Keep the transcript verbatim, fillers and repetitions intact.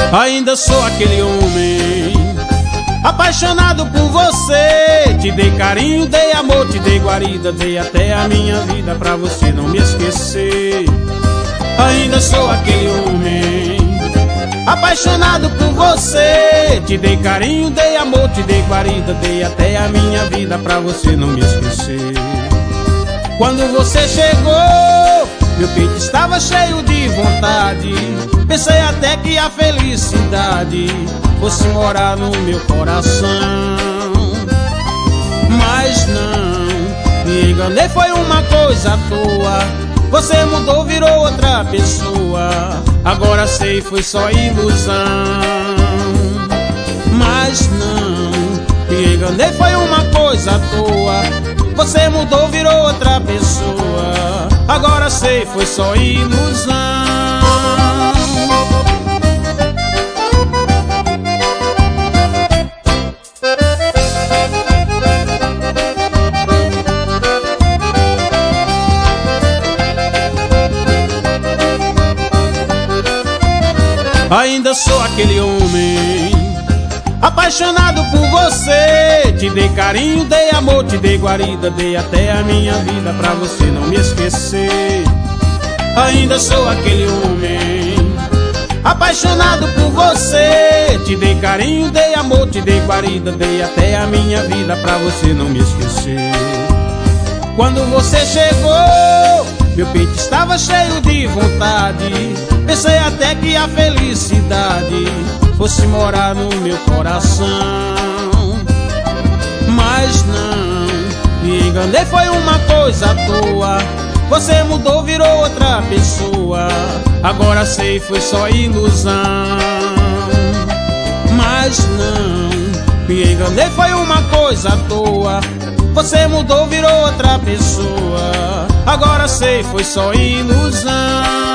Ainda sou aquele homem apaixonado por você. Te dei carinho, dei amor, te dei guarida, dei até a minha vida pra você não me esquecer. Ainda sou aquele homem apaixonado por você. Te dei carinho, dei amor, te dei guarida, dei até a minha vida pra você não me esquecer. Quando você chegou, meu peito estava cheio de vontade. Pensei até que a felicidade fosse morar no meu coração. Mas não, me enganei, foi uma coisa à toa. Você mudou, virou outra pessoa. Agora sei, foi só ilusão. Mas não, me enganei, foi uma coisa à toa. Você mudou, virou outra pessoa. Agora sei, foi só ilusão. Ainda sou aquele homem apaixonado por você. Te dei carinho, dei amor, te dei guarida, dei até a minha vida pra você não me esquecer. Ainda sou aquele homem apaixonado por você. Te dei carinho, dei amor, te dei guarida, dei até a minha vida pra você não me esquecer. Quando você chegou, meu peito estava cheio de vontade. Pensei até que a felicidade fosse morar no meu coração. Mas não, me enganei, foi uma coisa à toa. Você mudou, virou outra pessoa. Agora sei, foi só ilusão. Mas não, me enganei, foi uma coisa à toa. Você mudou, virou outra pessoa. Agora sei, foi só ilusão.